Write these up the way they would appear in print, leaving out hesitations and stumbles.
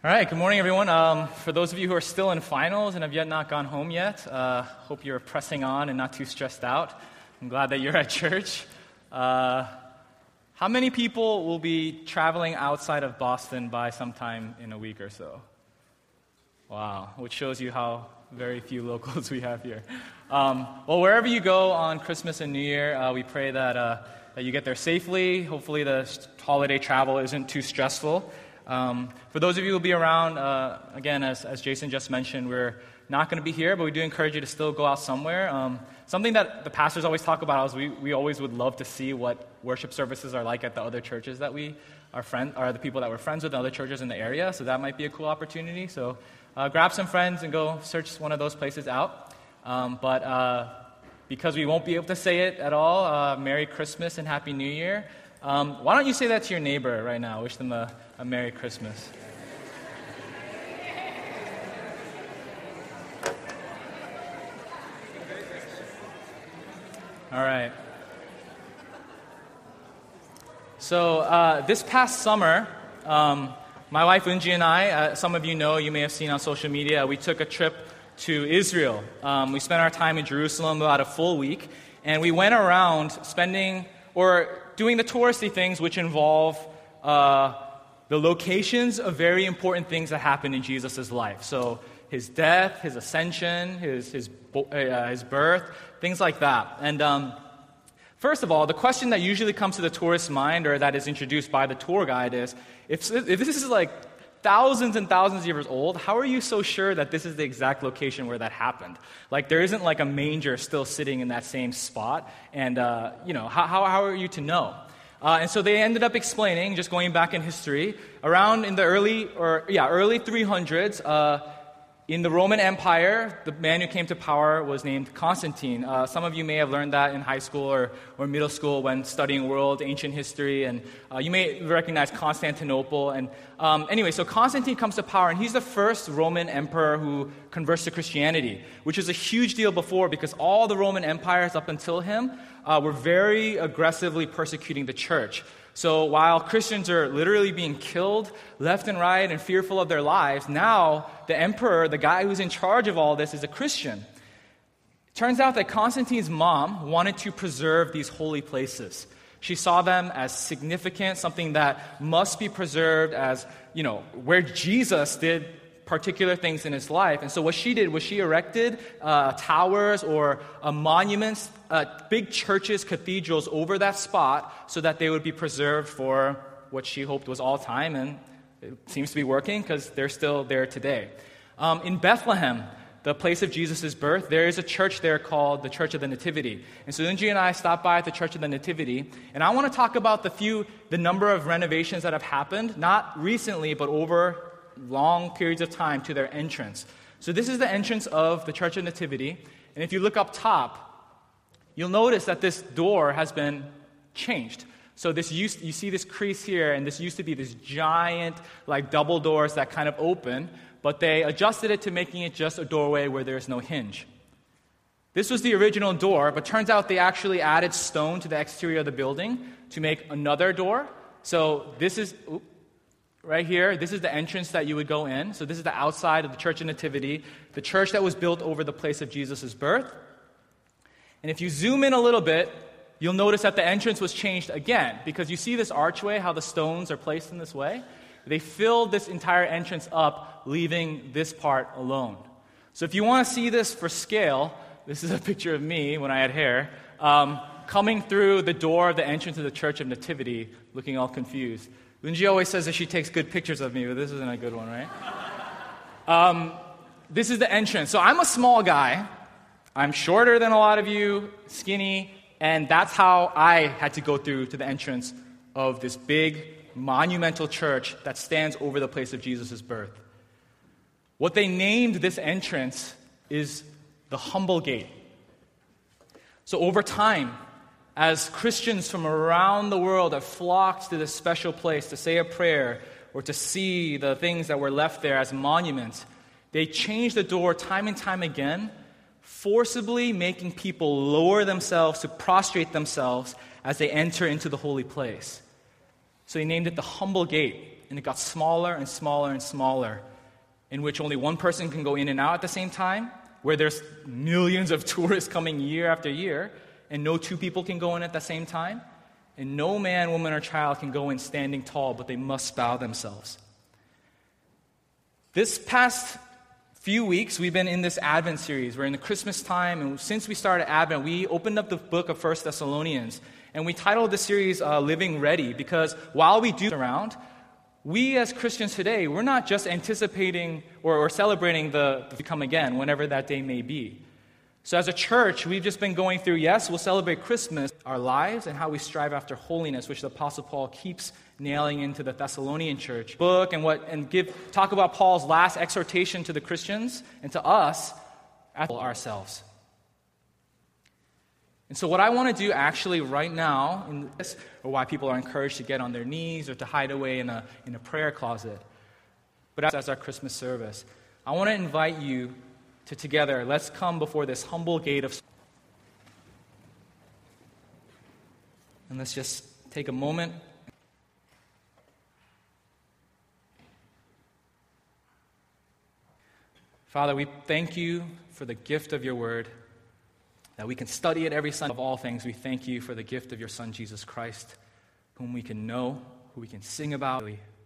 All right, good morning, everyone. For those of you who are still in finals and have yet not gone home yet, hope you're pressing on and not too stressed out. I'm glad that you're at church. How many people will be traveling outside of Boston by sometime in a week or so? Wow, which shows you how very few locals we have here. Well, wherever you go on Christmas and New Year, we pray that you get there safely. Hopefully the holiday travel isn't too stressful. For those of you who will be around, again, as Jason just mentioned, we're not going to be here, but we do encourage you to still go out somewhere. Something that the pastors always talk about is we always would love to see what worship services are like at the other churches that we are the people that we're friends with in other churches in the area, so that might be a cool opportunity. So grab some friends and go search one of those places out. But because we won't be able to say it at all, Merry Christmas and Happy New Year. Why don't you say that to your neighbor right now? Wish them a Merry Christmas. All right. So this past summer, my wife Unji and I, some of you know, you may have seen on social media, we took a trip to Israel. We spent our time in Jerusalem about a full week, and we went around doing the touristy things which involve the locations of very important things that happened in Jesus' life. So his death, his ascension, his birth, things like that. And first of all, the question that usually comes to the tourist's mind, or that is introduced by the tour guide, is, if this is like thousands and thousands of years old, how are you so sure that this is the exact location where that happened? Like, there isn't like a manger still sitting in that same spot, and how are you to know? And so they ended up explaining, just going back in history, around in the early 300s, in the Roman Empire, the man who came to power was named Constantine. Some of you may have learned that in high school or middle school when studying world, ancient history, and you may recognize Constantinople. And anyway, so Constantine comes to power, and he's the first Roman emperor who converts to Christianity, which is a huge deal before, because all the Roman empires up until him were very aggressively persecuting the church. So while Christians are literally being killed left and right and fearful of their lives, now the emperor, the guy who's in charge of all this, is a Christian. It turns out that Constantine's mom wanted to preserve these holy places. She saw them as significant, something that must be preserved as, where Jesus did particular things in his life. And so what she did was she erected towers or monuments, big churches, cathedrals over that spot so that they would be preserved for what she hoped was all time, and it seems to be working because they're still there today. In Bethlehem, the place of Jesus' birth, there is a church there called the Church of the Nativity. And so Unji and I stopped by at the Church of the Nativity, and I want to talk about the number of renovations that have happened, not recently, but over long periods of time, to their entrance. So this is the entrance of the Church of Nativity, and if you look up top, you'll notice that this door has been changed. So you see this crease here, and this used to be this giant, like double doors that kind of open, but they adjusted it to making it just a doorway where there's no hinge. This was the original door, but turns out they actually added stone to the exterior of the building to make another door. So this is right here, this is the entrance that you would go in. So this is the outside of the Church of Nativity, the church that was built over the place of Jesus' birth. And if you zoom in a little bit, you'll notice that the entrance was changed again, because you see this archway, how the stones are placed in this way? They filled this entire entrance up, leaving this part alone. So if you want to see this for scale, this is a picture of me when I had hair, coming through the door of the entrance of the Church of Nativity, looking all confused. Unji always says that she takes good pictures of me, but this isn't a good one, right? This is the entrance. So I'm a small guy. I'm shorter than a lot of you, skinny, and that's how I had to go through to the entrance of this big, monumental church that stands over the place of Jesus' birth. What they named this entrance is the Humble Gate. So over time, as Christians from around the world have flocked to this special place to say a prayer or to see the things that were left there as monuments, they changed the door time and time again, forcibly making people lower themselves to prostrate themselves as they enter into the holy place. So he named it the Humble Gate. and it got smaller and smaller and smaller, in which only one person can go in and out at the same time, where there's millions of tourists coming year after year, and no two people can go in at the same time, and no man, woman, or child can go in standing tall, but they must bow themselves. This past few weeks, we've been in this Advent series. We're in the Christmas time, and since we started Advent, we opened up the book of 1 Thessalonians, and we titled this series Living Ready, because while we do around, we as Christians today, we're not just anticipating or celebrating the come again, whenever that day may be. So as a church, we've just been going through, yes, we'll celebrate Christmas, our lives, and how we strive after holiness, which the Apostle Paul keeps nailing into the Thessalonian church book, talk about Paul's last exhortation to the Christians and to us ourselves. And so what I want to do actually right now, in this, or why people are encouraged to get on their knees or to hide away in a prayer closet, but as our Christmas service, I want to invite you to together, let's come before this humble gate of, and let's just take a moment. Father, we thank you for the gift of your word, that we can study it every Sunday. Of all things, we thank you for the gift of your Son, Jesus Christ, whom we can know, who we can sing about.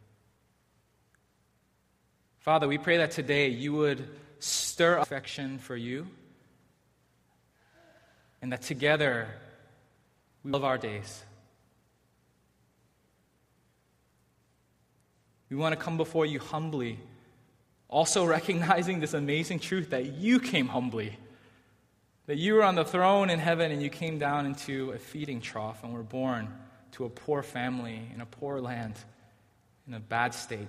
Father, we pray that today you would stir affection for you, and that together we love our days. We want to come before you humbly, also recognizing this amazing truth that you came humbly, that you were on the throne in heaven and you came down into a feeding trough and were born to a poor family in a poor land in a bad state.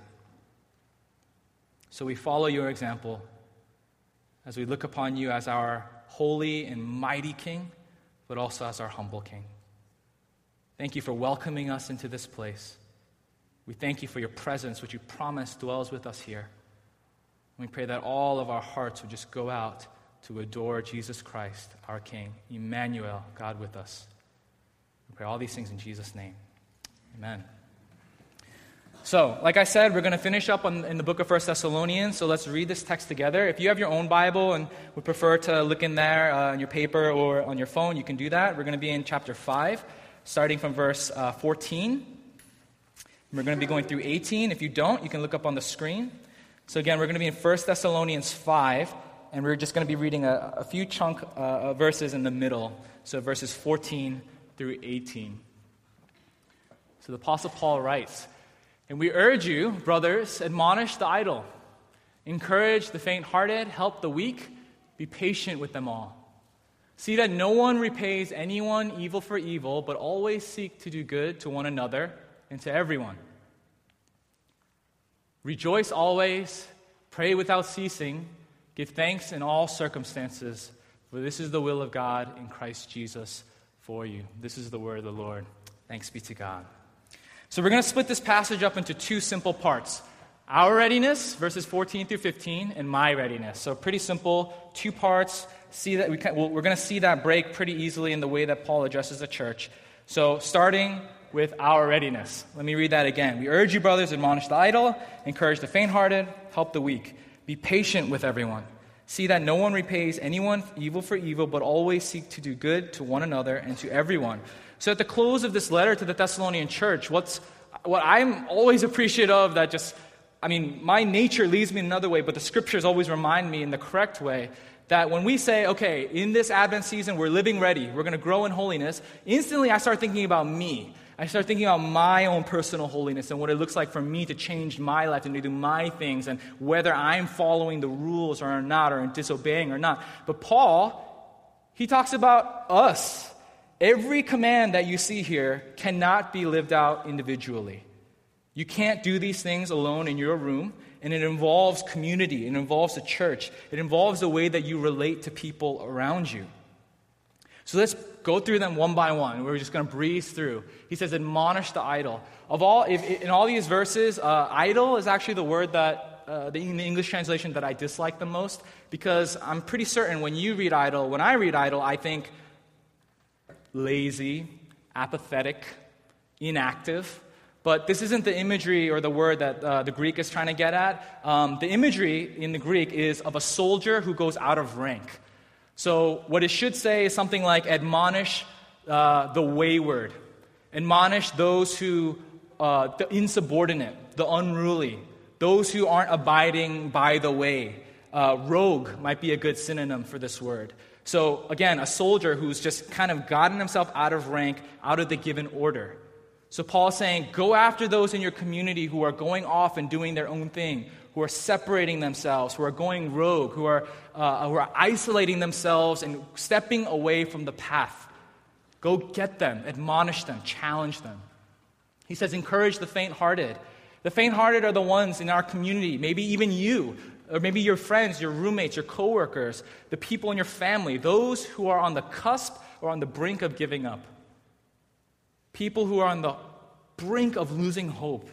So we follow your example as we look upon you as our holy and mighty King, but also as our humble King. Thank you for welcoming us into this place. We thank you for your presence, which you promised dwells with us here. We pray that all of our hearts would just go out to adore Jesus Christ, our King, Emmanuel, God with us. We pray all these things in Jesus' name. Amen. So, like I said, we're going to finish up in the book of 1 Thessalonians, so let's read this text together. If you have your own Bible and would prefer to look in there on your paper or on your phone, you can do that. We're going to be in chapter 5, starting from verse 14. We're going to be going through 18. If you don't, you can look up on the screen. So again, we're going to be in 1 Thessalonians 5, and we're just going to be reading a few chunk verses in the middle, so verses 14 through 18. So the Apostle Paul writes, "And we urge you, brothers, admonish the idle, encourage the faint-hearted, help the weak, be patient with them all. See that no one repays anyone evil for evil, but always seek to do good to one another and to everyone. Rejoice always, pray without ceasing, give thanks in all circumstances, for this is the will of God in Christ Jesus for you." This is the word of the Lord. Thanks be to God. So we're going to split this passage up into two simple parts. Our readiness, verses 14 through 15, and my readiness. So pretty simple, two parts. We're going to see that break pretty easily in the way that Paul addresses the church. So starting with our readiness. Let me read that again. "We urge you, brothers, admonish the idle, encourage the faint-hearted, help the weak. Be patient with everyone. See that no one repays anyone evil for evil, but always seek to do good to one another and to everyone." So at the close of this letter to the Thessalonian church, what I'm always appreciative of, my nature leads me another way, but the scriptures always remind me in the correct way that when we say, okay, in this Advent season, we're living ready, we're going to grow in holiness, instantly I start thinking about me. I start thinking about my own personal holiness and what it looks like for me to change my life and to do my things and whether I'm following the rules or not, or disobeying or not. But Paul, he talks about us. Every command that you see here cannot be lived out individually. You can't do these things alone in your room, and it involves community, it involves the church, it involves the way that you relate to people around you. So let's go through them one by one. We're just going to breeze through. He says, admonish the idle. In all these verses, idle is actually the word that, in the English translation, that I dislike the most, because I'm pretty certain when I read idle, I think lazy, apathetic, inactive. But this isn't the imagery or the word that the Greek is trying to get at. The imagery in the Greek is of a soldier who goes out of rank. So what it should say is something like, admonish the wayward. Admonish those who, the insubordinate, the unruly, those who aren't abiding by the way. Rogue might be a good synonym for this word. So again, a soldier who's just kind of gotten himself out of rank, out of the given order. So Paul is saying, go after those in your community who are going off and doing their own thing, who are separating themselves, who are going rogue, who are isolating themselves and stepping away from the path. Go get them, admonish them, challenge them. He says, encourage the faint-hearted. The faint-hearted are the ones in our community, maybe even you, or maybe your friends, your roommates, your coworkers, the people in your family, those who are on the cusp or on the brink of giving up. People who are on the brink of losing hope.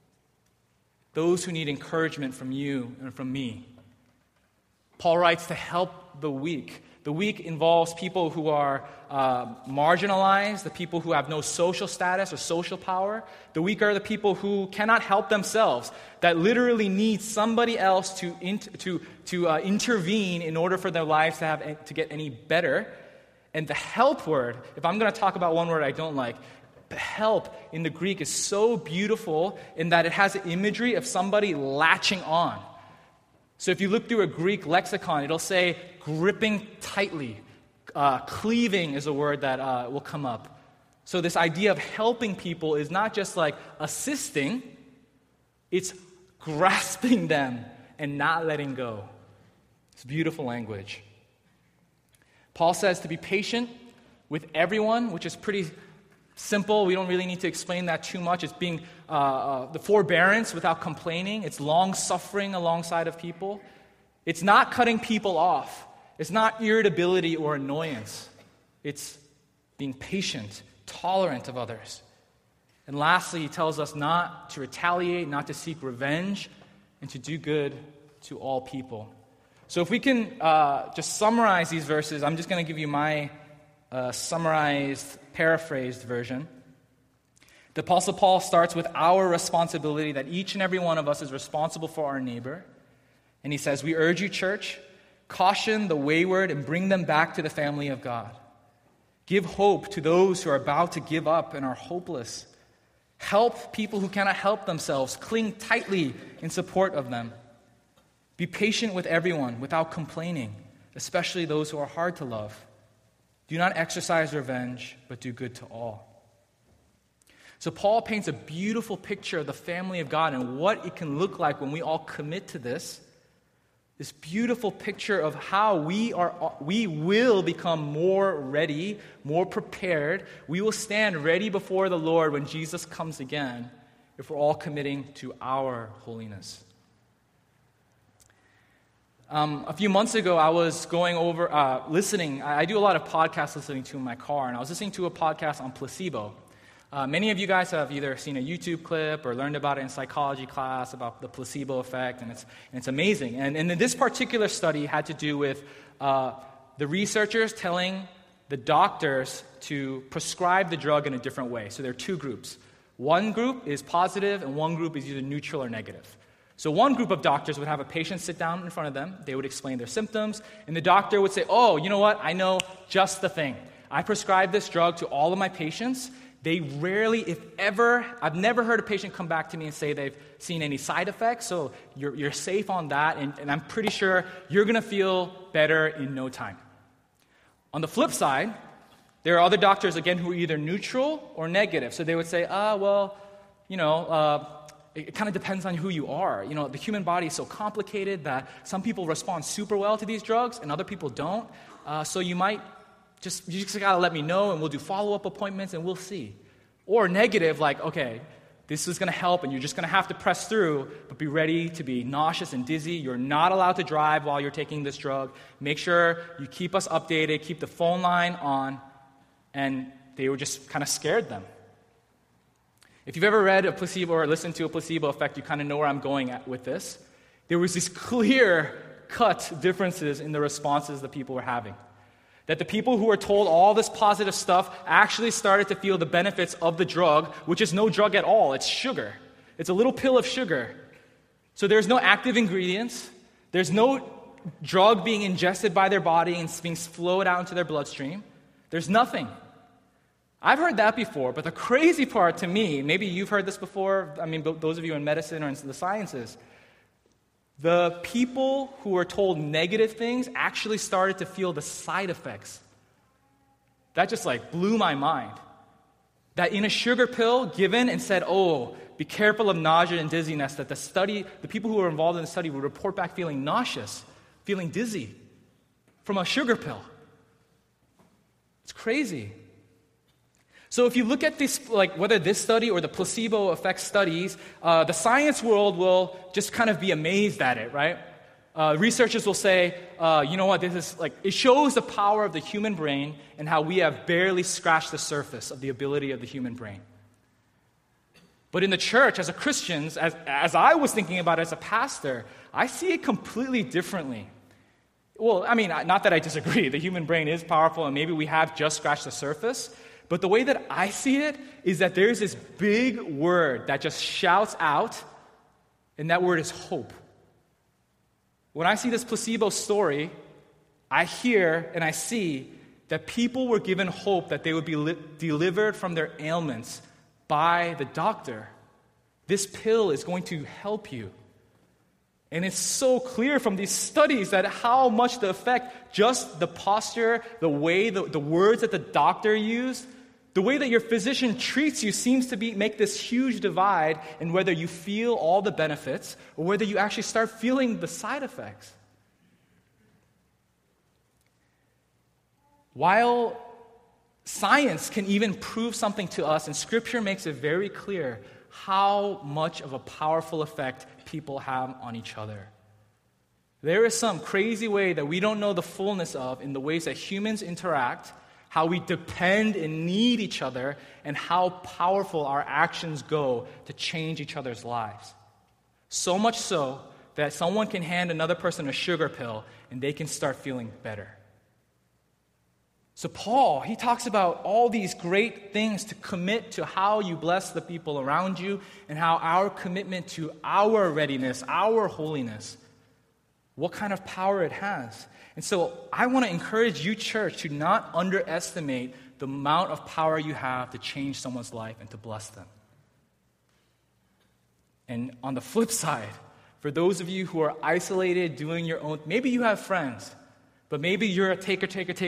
Those who need encouragement from you and from me. Paul writes to help the weak. The weak involves people who are marginalized, the people who have no social status or social power. The weak are the people who cannot help themselves, that literally need somebody else to intervene in order for their lives to get any better. And the help word, if I'm going to talk about one word I don't like, the help in the Greek is so beautiful in that it has the imagery of somebody latching on. So if you look through a Greek lexicon, it'll say gripping tightly. Cleaving is a word that will come up. So this idea of helping people is not just like assisting, it's grasping them and not letting go. It's beautiful language. Paul says to be patient with everyone, which is pretty simple. We don't really need to explain that too much. It's being the forbearance without complaining. It's long-suffering alongside of people. It's not cutting people off. It's not irritability or annoyance. It's being patient, tolerant of others. And lastly, he tells us not to retaliate, not to seek revenge, and to do good to all people. So if we can just summarize these verses, I'm just going to give you my summarized, paraphrased version. The Apostle Paul starts with our responsibility, that each and every one of us is responsible for our neighbor. And he says, we urge you, church, caution the wayward and bring them back to the family of God. Give hope to those who are about to give up and are hopeless. Help people who cannot help themselves. Cling tightly in support of them. Be patient with everyone without complaining, especially those who are hard to love. Do not exercise revenge, but do good to all. So Paul paints a beautiful picture of the family of God and what it can look like when we all commit to this. This beautiful picture of how we will become more ready, more prepared. We will stand ready before the Lord when Jesus comes again if we're all committing to our holiness. A few months ago, I was going over, listening. I do a lot of podcast listening to in my car, and I was listening to a podcast on placebo. Many of you guys have either seen a YouTube clip or learned about it in psychology class about the placebo effect, and it's amazing. And this particular study had to do with the researchers telling the doctors to prescribe the drug in a different way. So there are two groups. One group is positive, and one group is either neutral or negative. So one group of doctors would have a patient sit down in front of them. They would explain their symptoms, and the doctor would say, oh, you know what? I know just the thing. I prescribe this drug to all of my patients. They rarely, if ever, I've never heard a patient come back to me and say they've seen any side effects, so you're safe on that, and I'm pretty sure you're going to feel better in no time. On the flip side, there are other doctors, again, who are either neutral or negative. So they would say, it kind of depends on who you are. You know, the human body is so complicated that some people respond super well to these drugs and other people don't. So you just got to let me know and we'll do follow-up appointments and we'll see. Or negative, like, okay, this is going to help and you're just going to have to press through, but be ready to be nauseous and dizzy. You're not allowed to drive while you're taking this drug. Make sure you keep us updated, keep the phone line on. And they were just kind of scared them. If you've ever read a placebo or listened to a placebo effect, you kind of know where I'm going at with this. There was these clear-cut differences in the responses that people were having. That the people who were told all this positive stuff actually started to feel the benefits of the drug, which is no drug at all. It's sugar. It's a little pill of sugar. So there's no active ingredients. There's no drug being ingested by their body and being flowed out into their bloodstream. There's nothing. I've heard that before, but the crazy part to me, maybe you've heard this before, those of you in medicine or in the sciences, the people who were told negative things actually started to feel the side effects. That just blew my mind. That in a sugar pill given and said, oh, be careful of nausea and dizziness, that the people who were involved in the study would report back feeling nauseous, feeling dizzy from a sugar pill. It's crazy. So if you look at this, whether this study or the placebo effect studies, the science world will just kind of be amazed at it, right? Researchers will say, you know what, this is it shows the power of the human brain and how we have barely scratched the surface of the ability of the human brain. But in the church, as a Christian, as I was thinking about it as a pastor, I see it completely differently. Well, not that I disagree. The human brain is powerful and maybe we have just scratched the surface. But the way that I see it is that there's this big word that just shouts out, and that word is hope. When I see this placebo story, I hear and I see that people were given hope that they would be delivered from their ailments by the doctor. This pill is going to help you. And it's so clear from these studies that how much the effect, just the posture, the way, the words that the doctor used, the way that your physician treats you seems to make this huge divide in whether you feel all the benefits or whether you actually start feeling the side effects. While science can even prove something to us, and Scripture makes it very clear how much of a powerful effect people have on each other. There is some crazy way that we don't know the fullness of in the ways that humans interact, how we depend and need each other, and how powerful our actions go to change each other's lives. So much so that someone can hand another person a sugar pill and they can start feeling better. So Paul, he talks about all these great things to commit to how you bless the people around you and how our commitment to our readiness, our holiness, what kind of power it has. And so I want to encourage you, church, to not underestimate the amount of power you have to change someone's life and to bless them. And on the flip side, for those of you who are isolated, doing your own, maybe you have friends, but maybe you're a taker.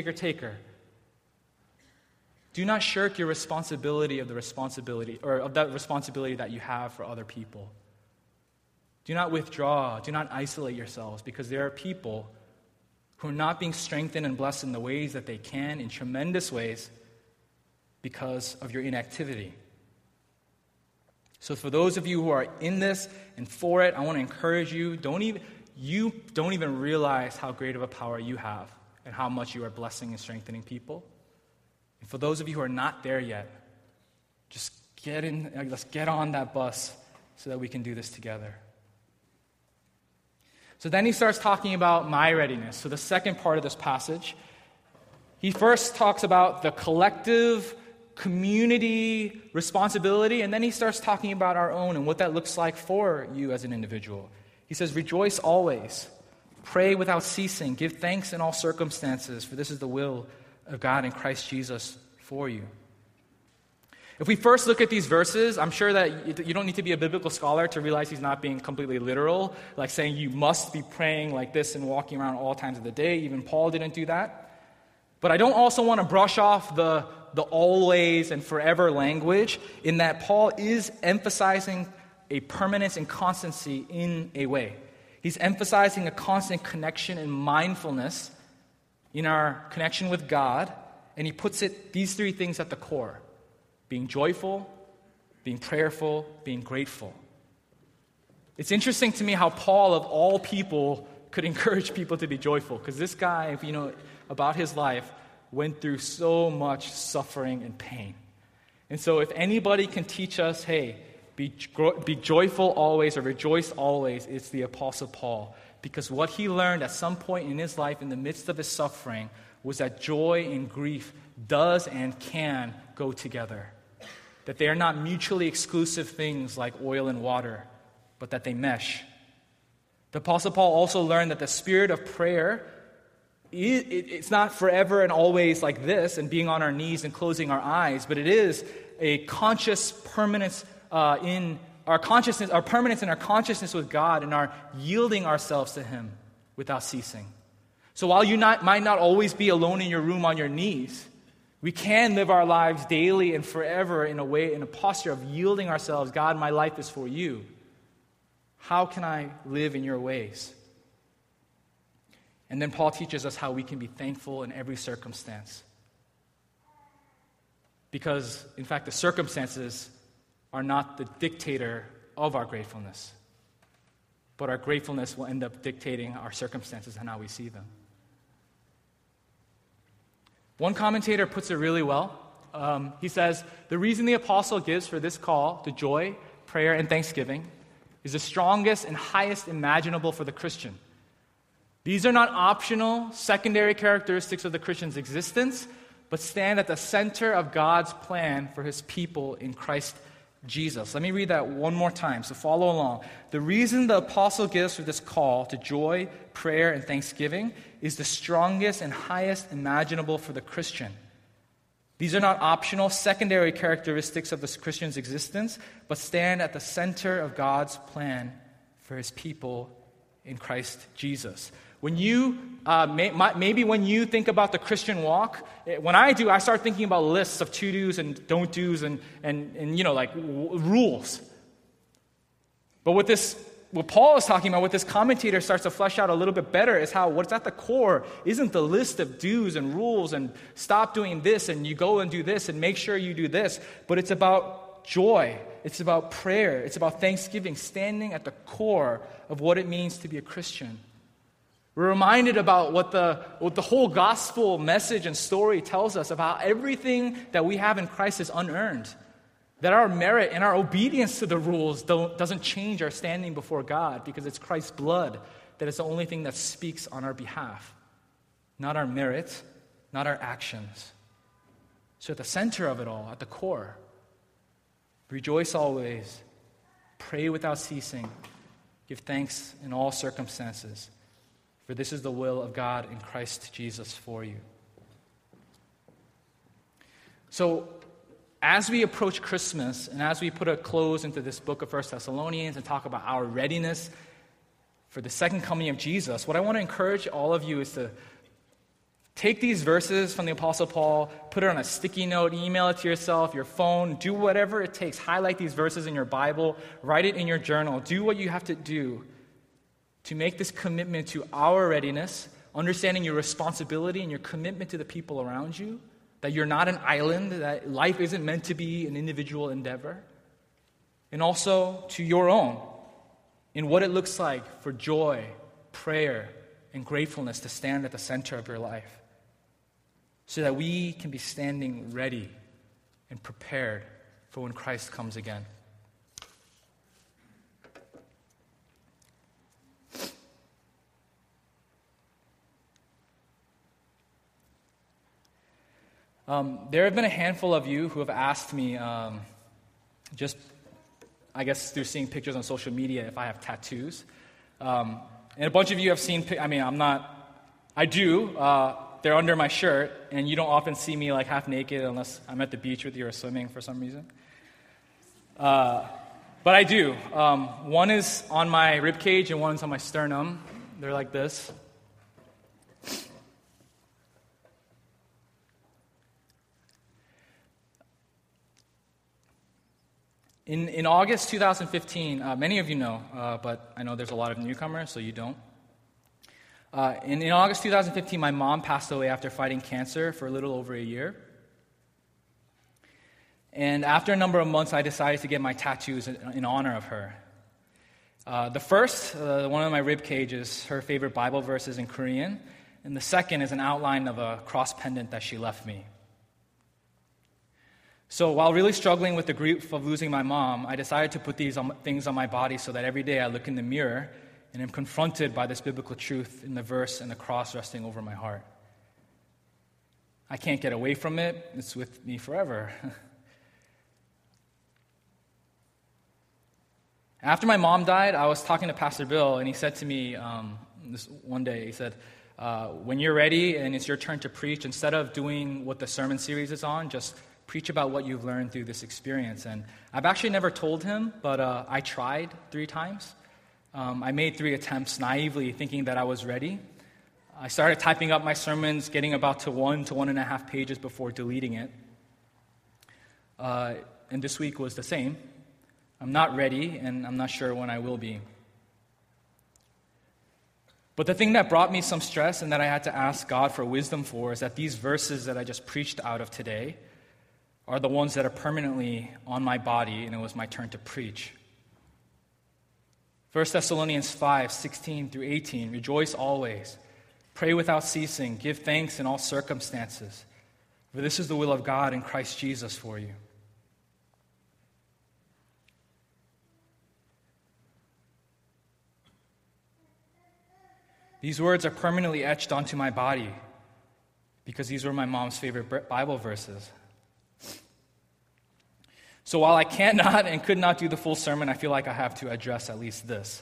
Do not shirk your responsibility of that responsibility that you have for other people. Do not withdraw. Do not isolate yourselves, because there are people who are not being strengthened and blessed in the ways that they can, in tremendous ways, because of your inactivity. So for those of you who are in this and for it, I want to encourage you, you don't even realize how great of a power you have and how much you are blessing and strengthening people. And for those of you who are not there yet, just let's get on that bus so that we can do this together. So then he starts talking about my readiness. So the second part of this passage, he first talks about the collective community responsibility, and then he starts talking about our own and what that looks like for you as an individual. He says, rejoice always, pray without ceasing, give thanks in all circumstances, for this is the will of God in Christ Jesus for you. If we first look at these verses, I'm sure that you don't need to be a biblical scholar to realize he's not being completely literal, like saying you must be praying like this and walking around all times of the day. Even Paul didn't do that. But I don't also want to brush off the always and forever language, in that Paul is emphasizing a permanence and constancy in a way. He's emphasizing a constant connection and mindfulness in our connection with God, and he puts these three things at the core: being joyful, being prayerful, being grateful. It's interesting to me how Paul, of all people, could encourage people to be joyful, because this guy, if you know about his life, went through so much suffering and pain. And so if anybody can teach us, hey, be joyful always or rejoice always, it's the Apostle Paul. Because what he learned at some point in his life, in the midst of his suffering, was that joy and grief does and can go together. That they are not mutually exclusive things like oil and water, but that they mesh. The Apostle Paul also learned that the spirit of prayer, it's not forever and always like this and being on our knees and closing our eyes, but it is a conscious permanence in our consciousness, our permanence in our consciousness with God and our yielding ourselves to Him without ceasing. So while you might not always be alone in your room on your knees, we can live our lives daily and forever in a posture of yielding ourselves. God, my life is for you. How can I live in your ways? And then Paul teaches us how we can be thankful in every circumstance. Because, in fact, the circumstances are not the dictator of our gratefulness. But our gratefulness will end up dictating our circumstances and how we see them. One commentator puts it really well. He says, the reason the apostle gives for this call to joy, prayer, and thanksgiving is the strongest and highest imaginable for the Christian. These are not optional, secondary characteristics of the Christian's existence, but stand at the center of God's plan for His people in Christ Jesus. Let me read that one more time, so follow along. The reason the apostle gives for this call to joy, prayer, and thanksgiving is the strongest and highest imaginable for the Christian. These are not optional, secondary characteristics of the Christian's existence, but stand at the center of God's plan for His people in Christ Jesus. When you, maybe when you think about the Christian walk, when I do, I start thinking about lists of to-dos and don't-dos and rules. But what Paul is talking about, what this commentator starts to flesh out a little bit better is how what's at the core isn't the list of do's and rules and stop doing this and you go and do this and make sure you do this, but it's about joy. It's about prayer. It's about thanksgiving, standing at the core of what it means to be a Christian. We're reminded about what the whole gospel message and story tells us about everything that we have in Christ is unearned. That our merit and our obedience to the rules doesn't change our standing before God because it's Christ's blood that is the only thing that speaks on our behalf. Not our merit, not our actions. So at the center of it all, at the core, rejoice always, pray without ceasing, give thanks in all circumstances. For this is the will of God in Christ Jesus for you. So, as we approach Christmas and as we put a close into this book of 1 Thessalonians and talk about our readiness for the second coming of Jesus, what I want to encourage all of you is to take these verses from the Apostle Paul, put it on a sticky note, email it to yourself, your phone, do whatever it takes. Highlight these verses in your Bible, write it in your journal, do what you have to do to make this commitment to our readiness, understanding your responsibility and your commitment to the people around you, that you're not an island, that life isn't meant to be an individual endeavor, and also to your own, in what it looks like for joy, prayer, and gratefulness to stand at the center of your life, so that we can be standing ready and prepared for when Christ comes again. There have been a handful of you who have asked me, just, I guess, through seeing pictures on social media, if I have tattoos. And a bunch of you have seen, I do, they're under my shirt, and you don't often see me like half naked unless I'm at the beach with you or swimming for some reason. But I do. One is on my ribcage and one is on my sternum. They're like this. In August 2015, many of you know, but I know there's a lot of newcomers, so you don't. In August 2015, my mom passed away after fighting cancer for a little over a year. And after a number of months, I decided to get my tattoos in honor of her. The first, one on my ribcage, is her favorite Bible verses in Korean, and the second is an outline of a cross pendant that she left me. So while really struggling with the grief of losing my mom, I decided to put these things on my body so that every day I look in the mirror and am confronted by this biblical truth in the verse and the cross resting over my heart. I can't get away from it. It's with me forever. After my mom died, I was talking to Pastor Bill, and he said to me this one day, he said, when you're ready and it's your turn to preach, instead of doing what the sermon series is on, just preach about what you've learned through this experience. And I've actually never told him, but I tried 3 times. I made 3 attempts naively, thinking that I was ready. I started typing up my sermons, getting about to 1 to 1.5 pages before deleting it. And this week was the same. I'm not ready, and I'm not sure when I will be. But the thing that brought me some stress and that I had to ask God for wisdom for is that these verses that I just preached out of today are the ones that are permanently on my body, and it was my turn to preach. 1 Thessalonians 5:16 through 18, rejoice always, pray without ceasing, give thanks in all circumstances, for this is the will of God in Christ Jesus for you. These words are permanently etched onto my body because these were my mom's favorite Bible verses. So while I cannot and could not do the full sermon, I feel like I have to address at least this.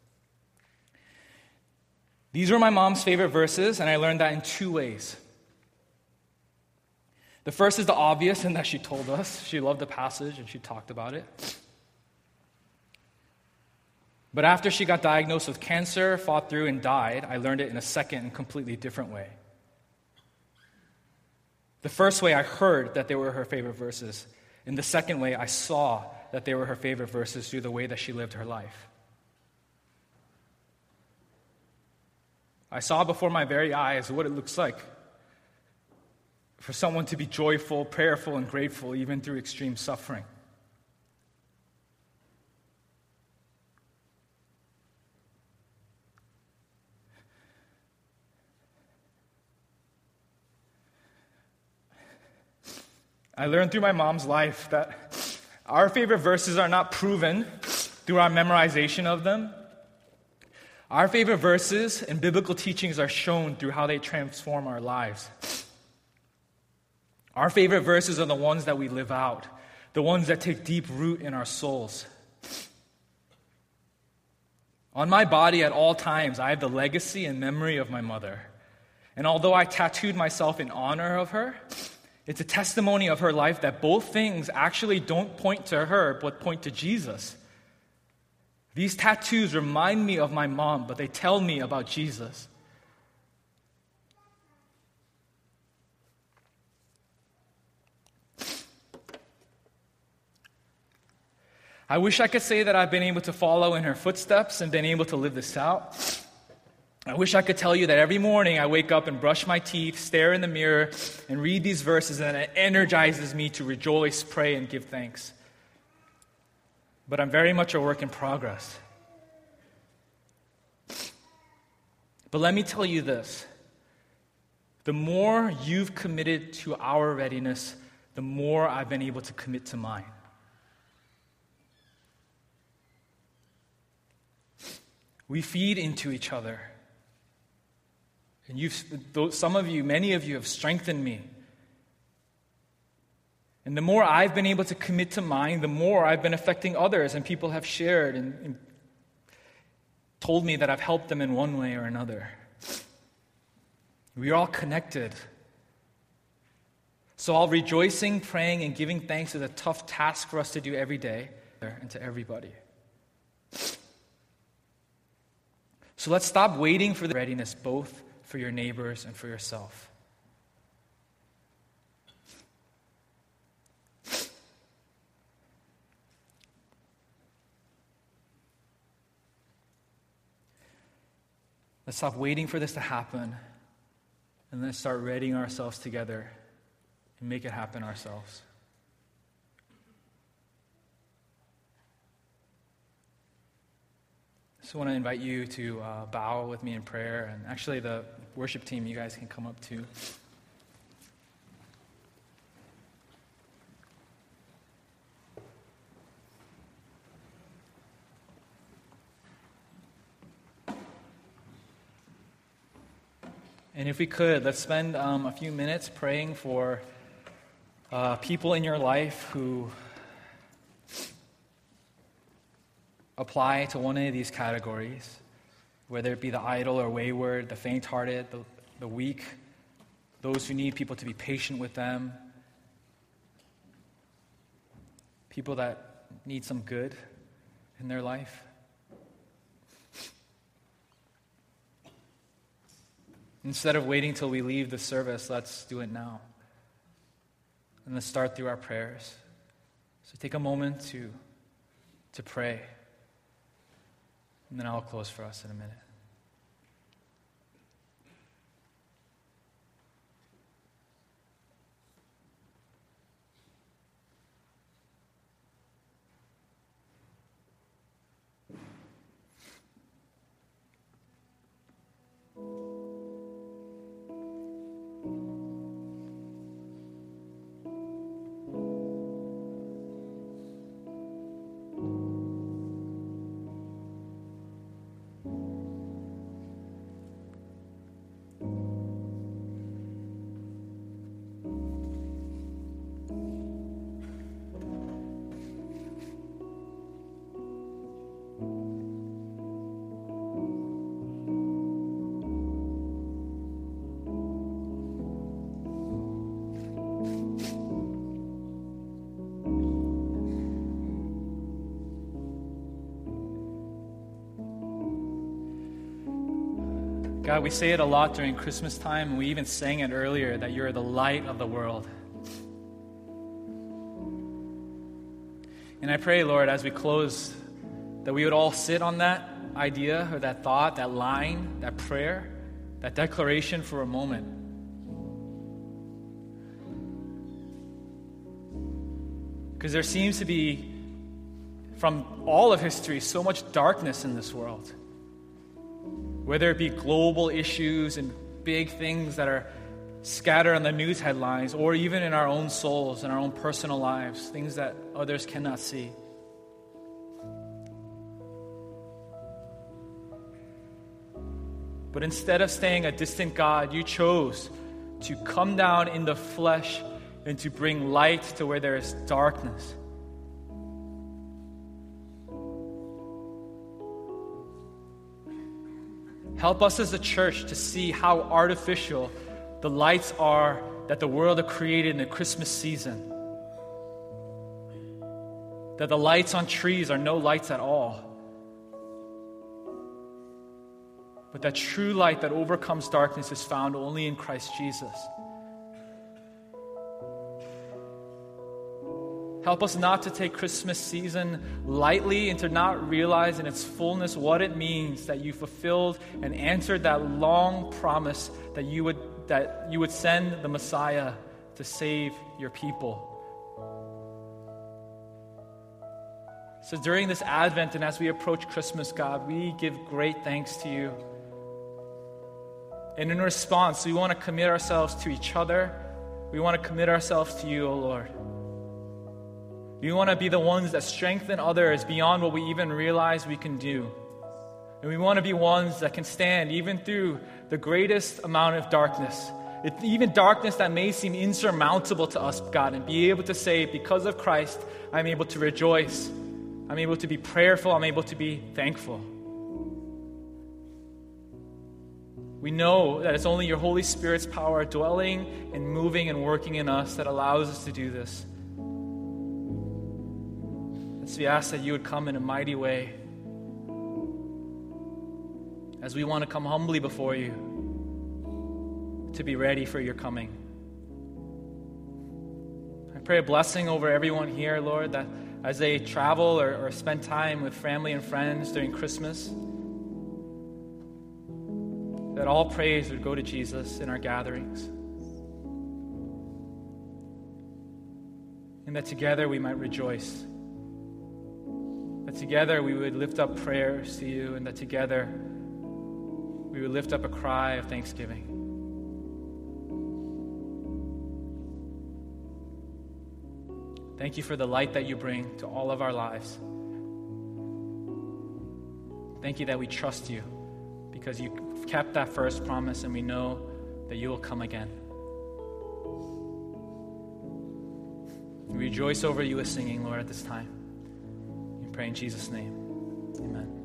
These were my mom's favorite verses, and I learned that in 2 ways. The first is the obvious in that she told us. She loved the passage and she talked about it. But after she got diagnosed with cancer, fought through, and died, I learned it in a second and completely different way. The first way, I heard that they were her favorite verses. In the second way, I saw that they were her favorite verses through the way that she lived her life. I saw before my very eyes what it looks like for someone to be joyful, prayerful, and grateful even through extreme suffering. I learned through my mom's life that our favorite verses are not proven through our memorization of them. Our favorite verses and biblical teachings are shown through how they transform our lives. Our favorite verses are the ones that we live out, the ones that take deep root in our souls. On my body at all times, I have the legacy and memory of my mother. And although I tattooed myself in honor of her, it's a testimony of her life that both things actually don't point to her, but point to Jesus. These tattoos remind me of my mom, but they tell me about Jesus. I wish I could say that I've been able to follow in her footsteps and been able to live this out. I wish I could tell you that every morning I wake up and brush my teeth, stare in the mirror, and read these verses, and it energizes me to rejoice, pray, and give thanks. But I'm very much a work in progress. But let me tell you this. The more you've committed to our readiness, the more I've been able to commit to mine. We feed into each other. And some of you, many of you have strengthened me. And the more I've been able to commit to mine, the more I've been affecting others, and people have shared and told me that I've helped them in one way or another. We are all connected. So all rejoicing, praying, and giving thanks is a tough task for us to do every day and to everybody. So let's stop waiting for the readiness, both for your neighbors and for yourself. Let's stop waiting for this to happen, and let's start readying ourselves together and make it happen ourselves. So I want to invite you to bow with me in prayer, and actually the worship team, you guys can come up too. And if we could, let's spend a few minutes praying for people in your life who apply to one of these categories, whether it be the idle or wayward, the faint-hearted, the weak, those who need people to be patient with them, people that need some good in their life. Instead of waiting till we leave the service, let's do it now. And let's start through our prayers. So take a moment to pray. And then I'll close for us in a minute. God, we say it a lot during Christmas time, and we even sang it earlier, that you're the light of the world. And I pray, Lord, as we close, that we would all sit on that idea or that thought, that line, that prayer, that declaration for a moment. Because there seems to be, from all of history, so much darkness in this world. Whether it be global issues and big things that are scattered on the news headlines, or even in our own souls, in our own personal lives, things that others cannot see. But instead of staying a distant God, you chose to come down in the flesh and to bring light to where there is darkness. Help us as a church to see how artificial the lights are that the world has created in the Christmas season. That the lights on trees are no lights at all. But that true light that overcomes darkness is found only in Christ Jesus. Help us not to take Christmas season lightly and to not realize in its fullness what it means that you fulfilled and answered that long promise that you would send the Messiah to save your people. So during this Advent and as we approach Christmas, God, we give great thanks to you. And in response, we want to commit ourselves to each other. We want to commit ourselves to you, O Lord. We want to be the ones that strengthen others beyond what we even realize we can do. And we want to be ones that can stand even through the greatest amount of darkness. Even darkness that may seem insurmountable to us, God, and be able to say, because of Christ, I'm able to rejoice. I'm able to be prayerful. I'm able to be thankful. We know that it's only your Holy Spirit's power dwelling and moving and working in us that allows us to do this. So we ask that you would come in a mighty way as we want to come humbly before you to be ready for your coming. I pray a blessing over everyone here, Lord, that as they travel or spend time with family and friends during Christmas, that all praise would go to Jesus in our gatherings. And that together we might rejoice. That together we would lift up prayers to you, and that together we would lift up a cry of thanksgiving. Thank you for the light that you bring to all of our lives. Thank you that we trust you because you kept that first promise, and we know that you will come again. We rejoice over you with singing, Lord, at this time. We pray in Jesus' name. Amen.